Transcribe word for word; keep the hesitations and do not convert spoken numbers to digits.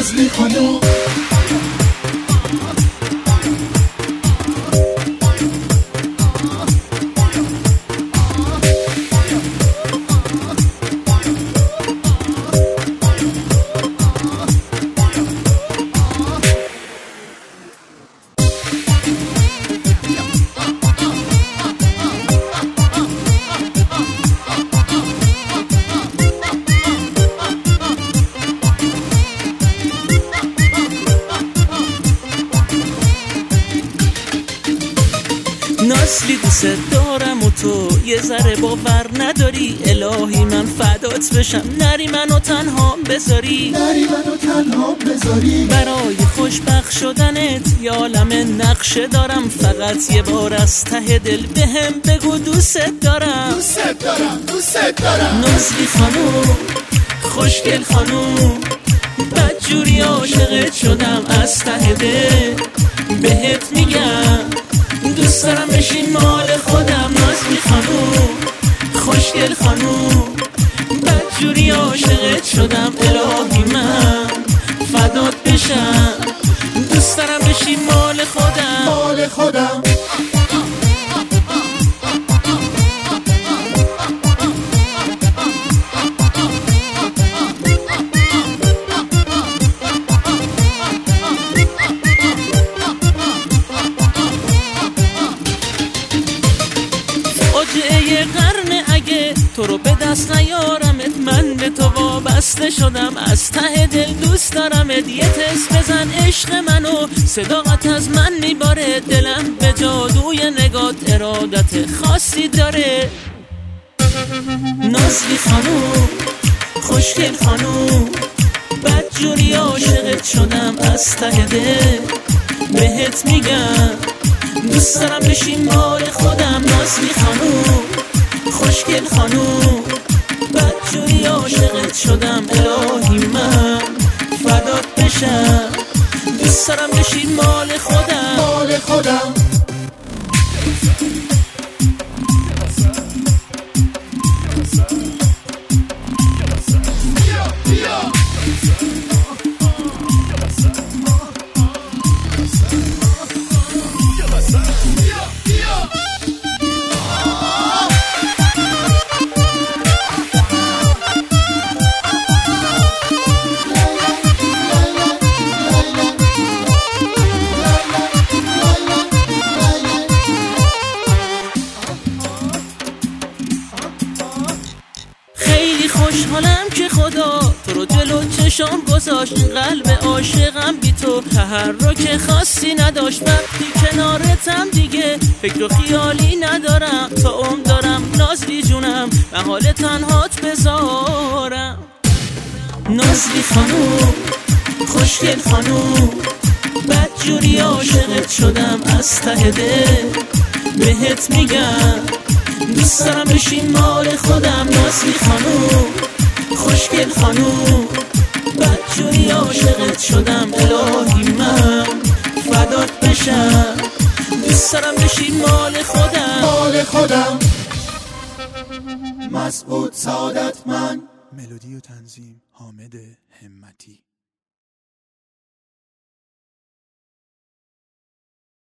نازلی خانوم. نازلی دوست دارم و تو یه ذره باور نداری، الهی من فدات بشم نری منو تنها بذاری، نری منو تنها بذاری. برای خوشبخت شدنت یه عالم نقشه دارم، فقط یه بار از ته دل بهم بگو دوست دارم. دوست دارم دوست دارم. نازلی خانوم خوشگل خانوم، بدجوری عاشقت شدم از ته دل، بهت میگم دوست دارم بشین مال خودم. نازلی خانوم خوشگل خانوم، بدجوری عاشقت شدم، الهی من فدات بشم، دوست دارم بشین مال خودم. مال خودم. فاجعه قرن اگه تو رو به دست نیارمت، من به تو وابسته شدم از ته دل دوست دارمت. یه تست بزن عشق منو، صداقت از من میباره، دلم به جادوی نگات ارادت خاصی داره. نازلی خانوم خوشگل خانوم، بدجوری عاشقت شدم از ته دل، بهت میگم دوست دارم بشین مال خودم. نازلی خانوم خوشگل خانوم، بدجوری عاشقت شدم، الهی من فدات بشم، دوست دارم بشین مال خودم. مال خودم. خوشحالم که خدا تو رو جلو چشام گذاشت، قلب عاشقم بی تو تحرک خاصی نداشت. وقتی کنارتم دیگه فکر و خیالی ندارم، تا عمر دارم نازلی جونم به حال تنهات بذارم. نازلی خانوم خوشگل خانوم، بدجوری عاشقت شدم از ته دل، بهت میگم دوست دارم بشین مال خودم. نازلی خانوم خوشگل خانوم، بدجوری عاشقت شدم، الهی من فدات بشم، دوست دارم بشین مال خودم. مال خودم. مسعود سعادت من. ملودی و تنظیم حامد همتی.